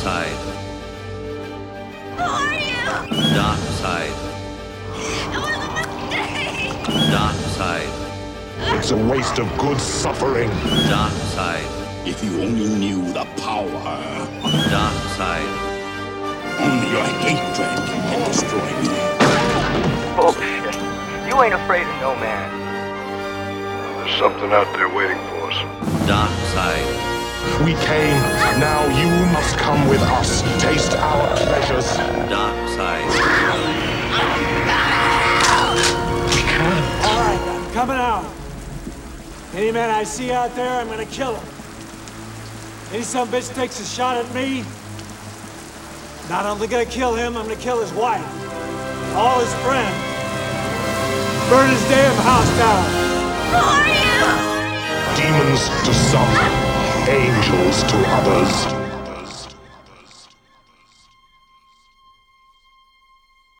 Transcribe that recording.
side. Who are you? Dark side. It was a mistake! Dark side. It's a waste of good suffering. Dark side. If you only knew the power, Dark side. only your hatred can destroy me. Bullshit. You ain't afraid of no man. There's something out there waiting for us. Dark side. We came, now you must come with us. Taste our pleasures. Dark side. All right, I'm coming out. Any man I see out there, I'm gonna kill him. Any some bitch takes a shot at me, not only gonna kill him, I'm gonna kill his wife, all his friends, burn his damn house down. Who are you? Demons to some, angels to others.